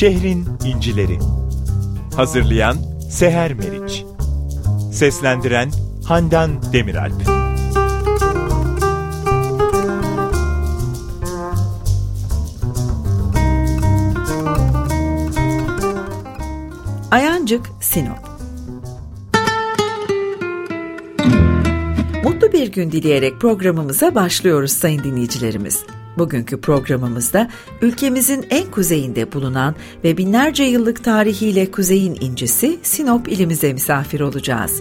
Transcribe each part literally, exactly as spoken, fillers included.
Şehrin İncileri. Hazırlayan Seher Meriç. Seslendiren Handan Demiralp. Ayancık, Sinop. Mutlu bir gün dileyerek programımıza başlıyoruz sayın dinleyicilerimiz. Bugünkü programımızda ülkemizin en kuzeyinde bulunan ve binlerce yıllık tarihiyle kuzeyin incisi Sinop ilimize misafir olacağız.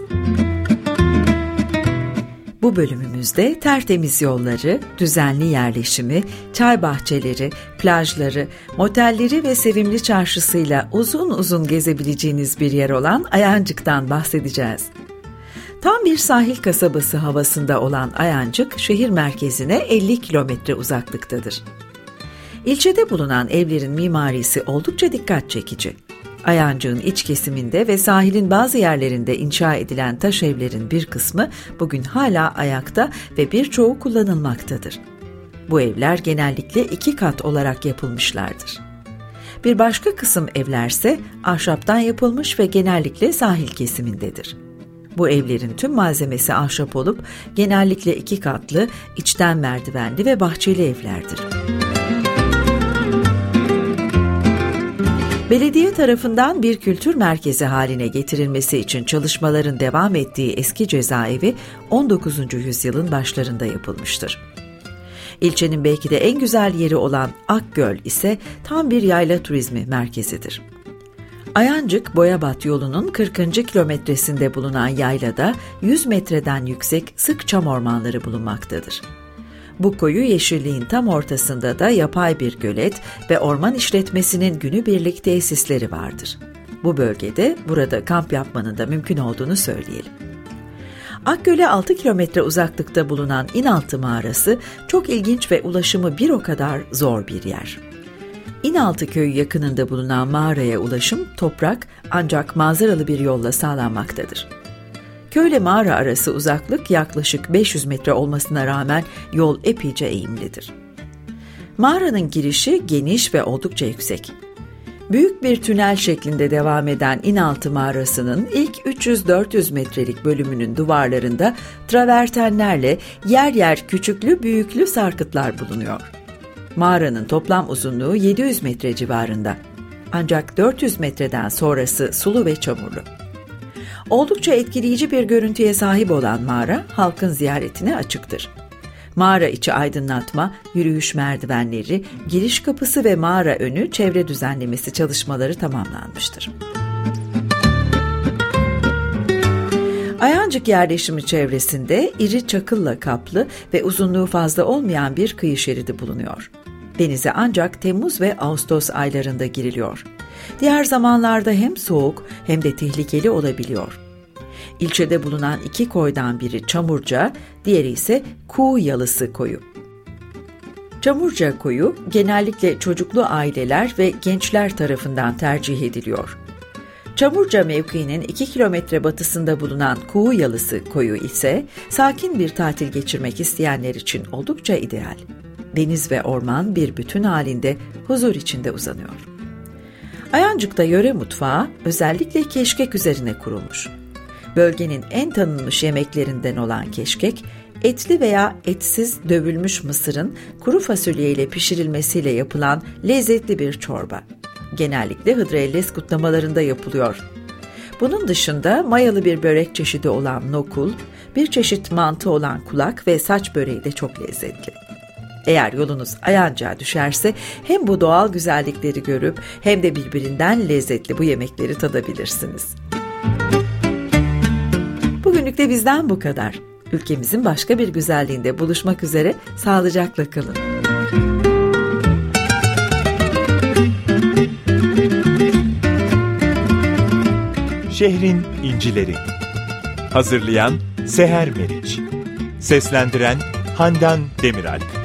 Bu bölümümüzde tertemiz yolları, düzenli yerleşimi, çay bahçeleri, plajları, motelleri ve sevimli çarşısıyla uzun uzun gezebileceğiniz bir yer olan Ayancık'tan bahsedeceğiz. Tam bir sahil kasabası havasında olan Ayancık, şehir merkezine elli kilometre uzaklıktadır. İlçede bulunan evlerin mimarisi oldukça dikkat çekici. Ayancık'ın iç kesiminde ve sahilin bazı yerlerinde inşa edilen taş evlerin bir kısmı bugün hala ayakta ve birçoğu kullanılmaktadır. Bu evler genellikle iki kat olarak yapılmışlardır. Bir başka kısım evlerse ahşaptan yapılmış ve genellikle sahil kesimindedir. Bu evlerin tüm malzemesi ahşap olup genellikle iki katlı, içten merdivenli ve bahçeli evlerdir. Belediye tarafından bir kültür merkezi haline getirilmesi için çalışmaların devam ettiği eski cezaevi on dokuzuncu yüzyılın başlarında yapılmıştır. İlçenin belki de en güzel yeri olan Akgöl ise tam bir yayla turizmi merkezidir. Ayancık, Boyabat yolunun kırkıncı kilometresinde bulunan yaylada yüz metreden yüksek sık çam ormanları bulunmaktadır. Bu koyu yeşilliğin tam ortasında da yapay bir gölet ve orman işletmesinin günübirlik tesisleri vardır. Bu bölgede burada kamp yapmanın da mümkün olduğunu söyleyelim. Akgöl'e altı kilometre uzaklıkta bulunan İnaltı Mağarası çok ilginç ve ulaşımı bir o kadar zor bir yer. İnaltı köyü yakınında bulunan mağaraya ulaşım toprak ancak manzaralı bir yolla sağlanmaktadır. Köyle mağara arası uzaklık yaklaşık beş yüz metre olmasına rağmen yol epeyce eğimlidir. Mağaranın girişi geniş ve oldukça yüksek. Büyük bir tünel şeklinde devam eden İnaltı Mağarası'nın ilk üç yüz dört yüz metrelik bölümünün duvarlarında travertenlerle yer yer küçüklü büyüklü sarkıtlar bulunuyor. Mağaranın toplam uzunluğu yedi yüz metre civarında. Ancak dört yüz metreden sonrası sulu ve çamurlu. Oldukça etkileyici bir görüntüye sahip olan mağara, halkın ziyaretine açıktır. Mağara içi aydınlatma, yürüyüş merdivenleri, giriş kapısı ve mağara önü çevre düzenlemesi çalışmaları tamamlanmıştır. Ayancık yerleşimi çevresinde iri çakılla kaplı ve uzunluğu fazla olmayan bir kıyı şeridi bulunuyor. Denize ancak Temmuz ve Ağustos aylarında giriliyor. Diğer zamanlarda hem soğuk hem de tehlikeli olabiliyor. İlçede bulunan iki koydan biri Çamurca, diğeri ise Kuğu Yalısı koyu. Çamurca koyu genellikle çocuklu aileler ve gençler tarafından tercih ediliyor. Çamurca mevkiinin iki kilometre batısında bulunan Kuğu Yalısı koyu ise sakin bir tatil geçirmek isteyenler için oldukça ideal. Deniz ve orman bir bütün halinde huzur içinde uzanıyor. Ayancık'ta yöre mutfağı özellikle keşkek üzerine kurulmuş. Bölgenin en tanınmış yemeklerinden olan keşkek, etli veya etsiz dövülmüş mısırın kuru fasulye ile pişirilmesiyle yapılan lezzetli bir çorba. Genellikle Hıdrellez kutlamalarında yapılıyor. Bunun dışında mayalı bir börek çeşidi olan nokul, bir çeşit mantı olan kulak ve saç böreği de çok lezzetli. Eğer yolunuz Ayancık'a düşerse hem bu doğal güzellikleri görüp hem de birbirinden lezzetli bu yemekleri tadabilirsiniz. Bugünlük de bizden bu kadar. Ülkemizin başka bir güzelliğinde buluşmak üzere, sağlıcakla kalın. Şehrin İncileri. Hazırlayan Seher Meriç. Seslendiren Handan Demiralp.